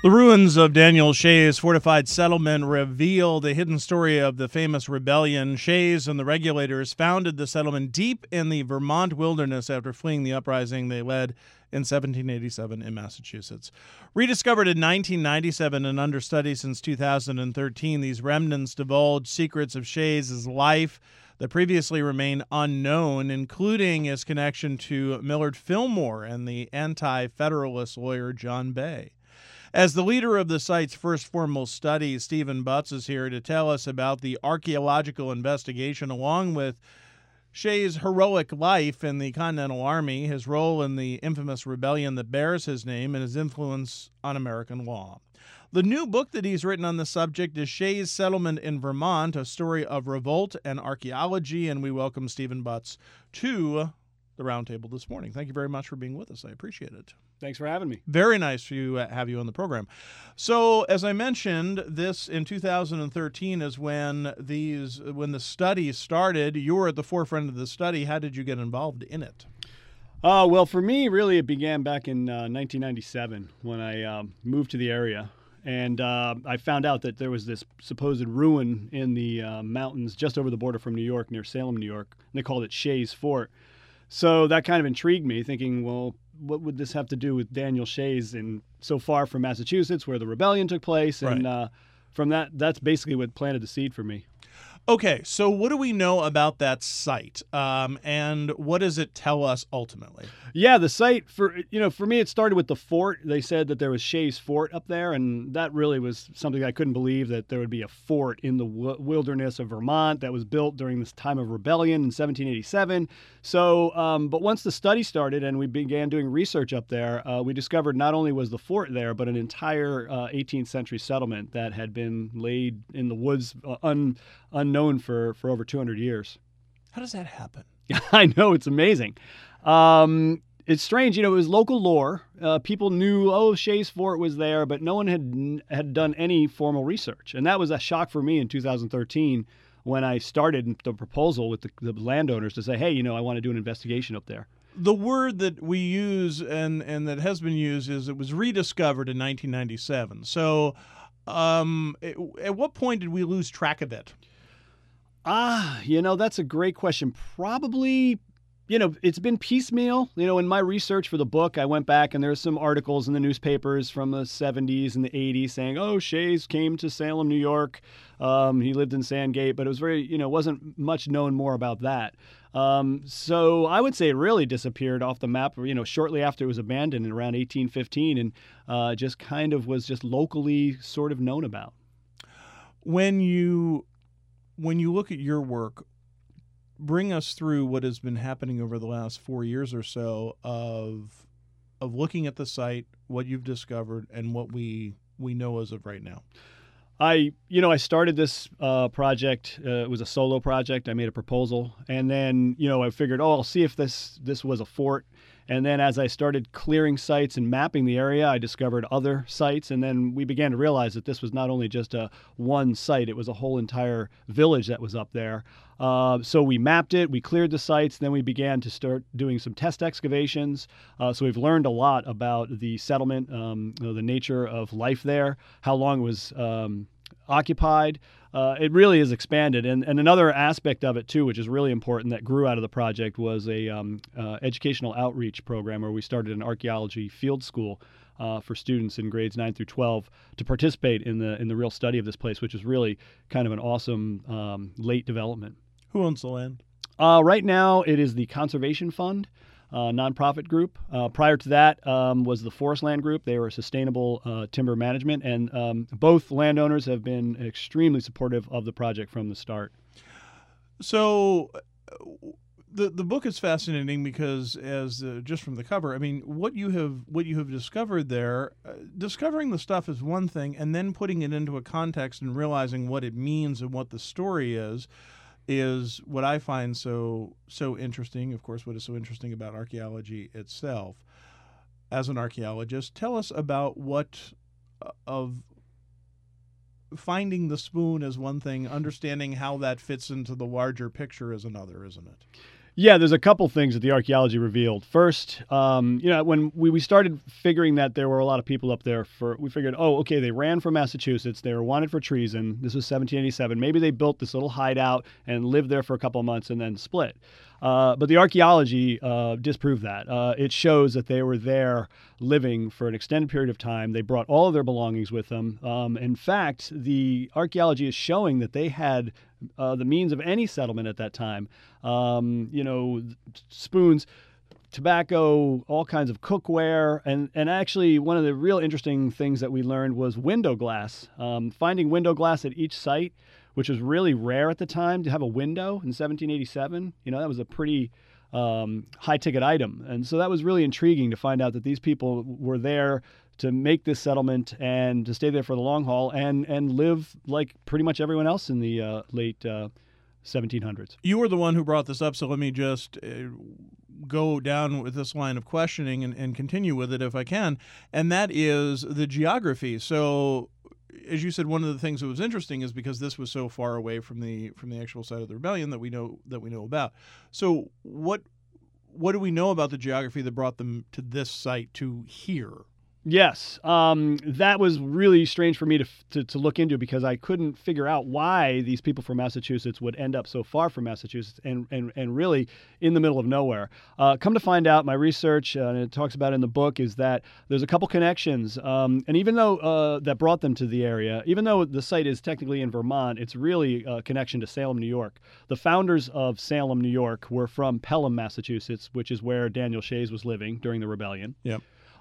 The ruins of Daniel Shays' fortified settlement reveal the hidden story of the famous rebellion. Shays and the regulators founded the settlement deep in the Vermont wilderness after fleeing the uprising they led in 1787 in Massachusetts. Rediscovered in 1997 and under study since 2013, these remnants divulge secrets of Shays' life that previously remained unknown, including his connection to Millard Fillmore and the anti-federalist lawyer John Bay. As the leader of the site's first formal study, Stephen Butts is here to tell us about the archaeological investigation, along with Shays' heroic life in the Continental Army, his role in the infamous rebellion that bears his name, and his influence on American law. The new book that he's written on the subject is Shays' Settlement in Vermont, a story of revolt and archaeology, and we welcome Stephen Butts to the roundtable this morning. Thank you very much for being with us. I appreciate it. Thanks for having me. Very nice to have you on the program. So, as I mentioned, this in 2013 is when the study started. You were at the forefront of the study. How did you get involved in it? Well, for me, really, it began back in 1997 when I moved to the area. And I found out that there was this supposed ruin in the mountains just over the border from New York, near Salem, New York. And they called it Shays Fort. So that kind of intrigued me, thinking, well, what would this have to do with Daniel Shays and so far from Massachusetts, where the rebellion took place? And from that's basically what planted the seed for me. Okay, so what do we know about that site, and what does it tell us ultimately? Yeah, the site, for me, it started with the fort. They said that there was Shays Fort up there, and that really was something I couldn't believe, that there would be a fort in the wilderness of Vermont that was built during this time of rebellion in 1787. So, but once the study started and we began doing research up there, we discovered not only was the fort there, but an entire 18th century settlement that had been laid in the woods, unknown for over 200 years. How does that happen? I know, it's amazing. It's strange, it was local lore. People knew, Shays Fort was there, but no one had done any formal research. And that was a shock for me in 2013 when I started the proposal with the landowners to say, hey, I want to do an investigation up there. The word that we use and that has been used is it was rediscovered in 1997. So at what point did we lose track of it? That's a great question. Probably, it's been piecemeal. In my research for the book, I went back and there's some articles in the newspapers from the 70s and the 80s saying, Shays came to Salem, New York. He lived in Sandgate, but it was wasn't much known more about that. So I would say it really disappeared off the map, shortly after it was abandoned in around 1815, and just kind of was just locally sort of known about. When you look at your work, bring us through what has been happening over the last 4 years or so of looking at the site, what you've discovered, and what we know as of right now. I started this project. It was a solo project. I made a proposal, and then I figured, I'll see if this was a fort. And then as I started clearing sites and mapping the area, I discovered other sites. And then we began to realize that this was not only just one site, it was a whole entire village that was up there. So we mapped it, we cleared the sites, then we began to start doing some test excavations. So we've learned a lot about the settlement, the nature of life there, how long it was occupied. It really is expanded. And another aspect of it, too, which is really important that grew out of the project, was a educational outreach program where we started an archaeology field school for students in grades 9 through 12 to participate in the real study of this place, which is really kind of an awesome late development. Who owns the land? Right now, it is the Conservation Fund. Nonprofit group. Prior to that was the Forest Land Group. They were sustainable timber management, and both landowners have been extremely supportive of the project from the start. So the book is fascinating because, just from the cover, I mean, what you have discovered there, discovering the stuff is one thing, and then putting it into a context and realizing what it means and what the story is what I find so interesting. Of course, what is so interesting about archaeology itself. As an archaeologist, tell us about what of finding the spoon is one thing, understanding how that fits into the larger picture is another, isn't it? Yeah, there's a couple things that the archaeology revealed. First, when we started figuring that there were a lot of people up there, we figured, oh, okay, they ran from Massachusetts. They were wanted for treason. This was 1787. Maybe they built this little hideout and lived there for a couple of months and then split. But the archaeology disproved that. It shows that they were there living for an extended period of time. They brought all of their belongings with them. In fact, the archaeology is showing that they had the means of any settlement at that time. Spoons, tobacco, all kinds of cookware, and actually one of the real interesting things that we learned was window glass. Finding window glass at each site, which was really rare at the time to have a window in 1787. That was a pretty high-ticket item. And so that was really intriguing to find out that these people were there to make this settlement and to stay there for the long haul and live like pretty much everyone else in the late 1700s. You were the one who brought this up, so let me just go down with this line of questioning and continue with it if I can, and that is the geography. So, as you said, one of the things that was interesting is because this was so far away from the actual site of the rebellion that we know about. So, what do we know about the geography that brought them to this site, to here? Yes, that was really strange for me to look into because I couldn't figure out why these people from Massachusetts would end up so far from Massachusetts and really in the middle of nowhere. Come to find out, my research, and it talks about it in the book, is that there's a couple connections. And even though that brought them to the area, even though the site is technically in Vermont, it's really a connection to Salem, New York. The founders of Salem, New York were from Pelham, Massachusetts, which is where Daniel Shays was living during the rebellion. Yep.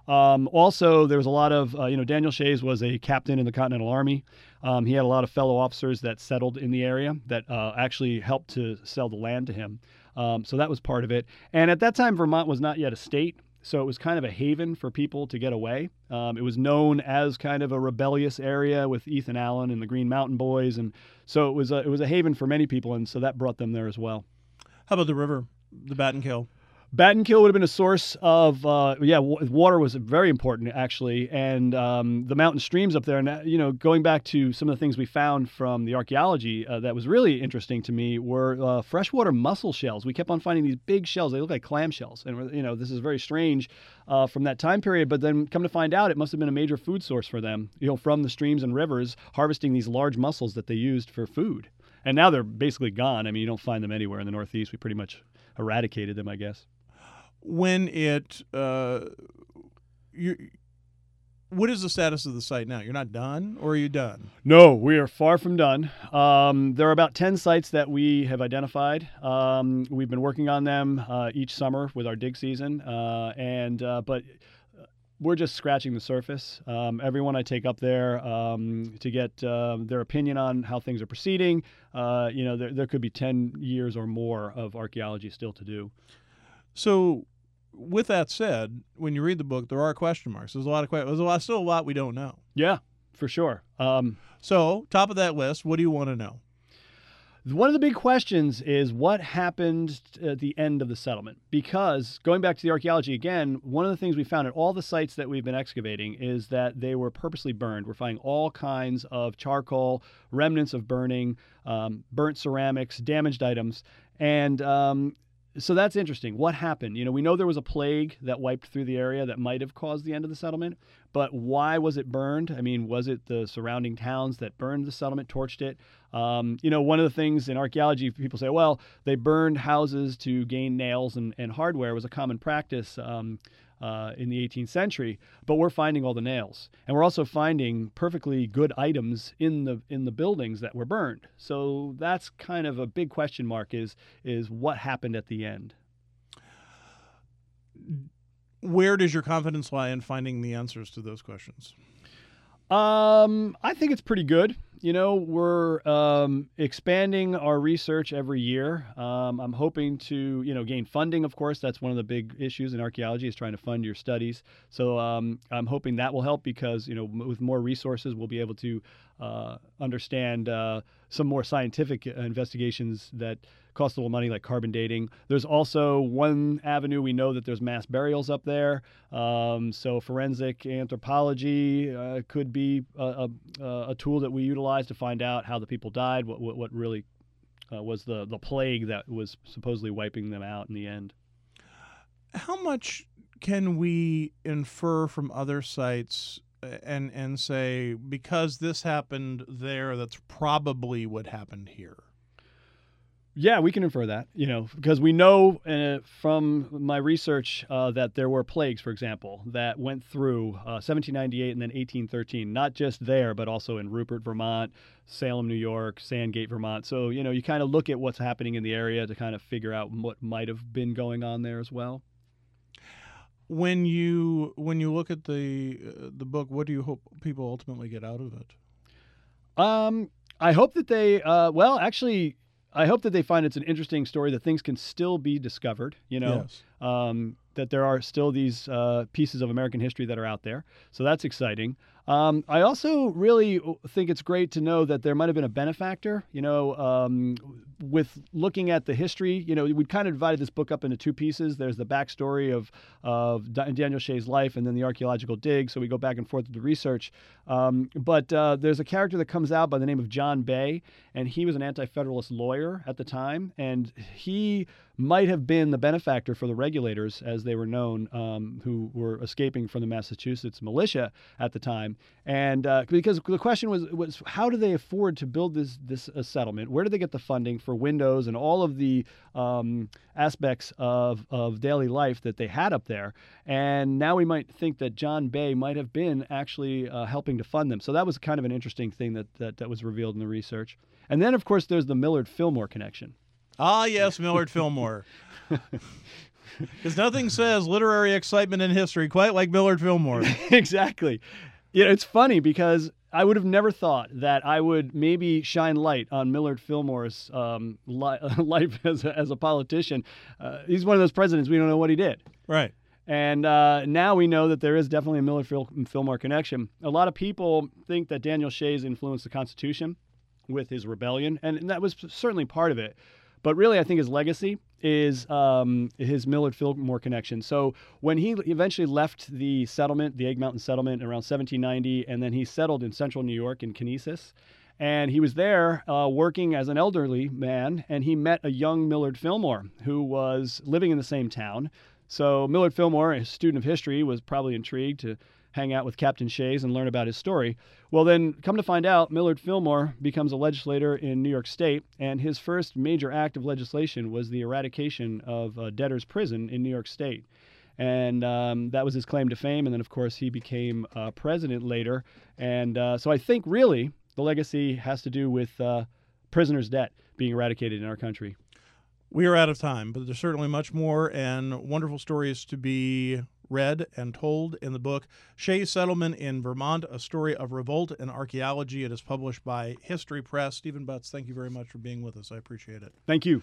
Also, there was a lot of, Daniel Shays was a captain in the Continental Army. He had a lot of fellow officers that settled in the area that actually helped to sell the land to him. So that was part of it. And at that time, Vermont was not yet a state. So it was kind of a haven for people to get away. It was known as kind of a rebellious area with Ethan Allen and the Green Mountain Boys. And so it was a haven for many people. And so that brought them there as well. How about the river, the Battenkill? Battenkill would have been a source of, water was very important, actually, and the mountain streams up there. And, going back to some of the things we found from the archaeology that was really interesting to me were freshwater mussel shells. We kept on finding these big shells. They look like clam shells. And, this is very strange from that time period. But then come to find out, it must have been a major food source for them, from the streams and rivers, harvesting these large mussels that they used for food. And now they're basically gone. I mean, you don't find them anywhere in the Northeast. We pretty much eradicated them, I guess. When what is the status of the site now? You're not done, or are you done? No, we are far from done. There are about 10 sites that we have identified. We've been working on them each summer with our dig season, but we're just scratching the surface. Everyone I take up there to get their opinion on how things are proceeding, there could be 10 years or more of archaeology still to do. So, with that said, when you read the book, there are question marks. There's a lot of questions. Still a lot we don't know. Yeah, for sure. So, top of that list, what do you want to know? One of the big questions is what happened at the end of the settlement. Because going back to the archaeology again, one of the things we found at all the sites that we've been excavating is that they were purposely burned. We're finding all kinds of charcoal, remnants of burning, burnt ceramics, damaged items, and so that's interesting. What happened? We know there was a plague that wiped through the area that might have caused the end of the settlement, but why was it burned? I mean, was it the surrounding towns that burned the settlement, torched it? One of the things in archaeology, people say, well, they burned houses to gain nails and hardware was a common practice in the 18th century, but we're finding all the nails, and we're also finding perfectly good items in the buildings that were burned. So that's kind of a big question mark: is what happened at the end? Where does your confidence lie in finding the answers to those questions? I think it's pretty good. We're expanding our research every year. I'm hoping to, gain funding, of course. That's one of the big issues in archaeology is trying to fund your studies. So I'm hoping that will help because, with more resources, we'll be able to understand some more scientific investigations that cost a little money, like carbon dating. There's also one avenue. We know that there's mass burials up there. So forensic anthropology could be a tool that we utilize to find out how the people died, what really was the plague that was supposedly wiping them out in the end. How much can we infer from other sites and say, because this happened there, that's probably what happened here? Yeah, we can infer that, because we know from my research that there were plagues, for example, that went through 1798 and then 1813, not just there, but also in Rupert, Vermont, Salem, New York, Sandgate, Vermont. So, you kind of look at what's happening in the area to kind of figure out what might have been going on there as well. When you look at the book, what do you hope people ultimately get out of it? I hope that they, I hope that they find it's an interesting story, that things can still be discovered, Yes. That there are still these pieces of American history that are out there. So that's exciting. I also really think it's great to know that there might have been a benefactor, with looking at the history. We kind of divided this book up into two pieces. There's the backstory of Daniel Shea's life, and then the archaeological dig. So we go back and forth with the research. But there's a character that comes out by the name of John Bay, and he was an anti-federalist lawyer at the time, and he might have been the benefactor for the regulators, as they were known, who were escaping from the Massachusetts militia at the time. And because the question was how do they afford to build this settlement? Where do they get the funding for windows and all of the aspects of daily life that they had up there? And now we might think that John Bay might have been actually helping to fund them. So that was kind of an interesting thing that was revealed in the research. And then, of course, there's the Millard Fillmore connection. Ah, yes, Millard Fillmore. Because nothing says literary excitement in history quite like Millard Fillmore. Exactly. It's funny because I would have never thought that I would maybe shine light on Millard Fillmore's life as a politician. He's one of those presidents we don't know what he did. Right. And now we know that there is definitely a Millard Fillmore connection. A lot of people think that Daniel Shays influenced the Constitution with his rebellion, and that was certainly part of it. But really, I think his legacy is his Millard Fillmore connection. So when he eventually left the settlement, the Egg Mountain settlement, around 1790, and then he settled in central New York in Conesus, and he was there working as an elderly man, and he met a young Millard Fillmore who was living in the same town. So Millard Fillmore, a student of history, was probably intrigued to hang out with Captain Shays and learn about his story. Well, then, come to find out, Millard Fillmore becomes a legislator in New York State, and his first major act of legislation was the eradication of debtors' prison in New York State. And that was his claim to fame, and then, of course, he became president later. And so I think, really, the legacy has to do with prisoners' debt being eradicated in our country. We are out of time, but there's certainly much more and wonderful stories to be read and told in the book Shea's Settlement in Vermont, A Story of Revolt and Archaeology. It is published by History Press. Stephen Butts, thank you very much for being with us. I appreciate it. Thank you.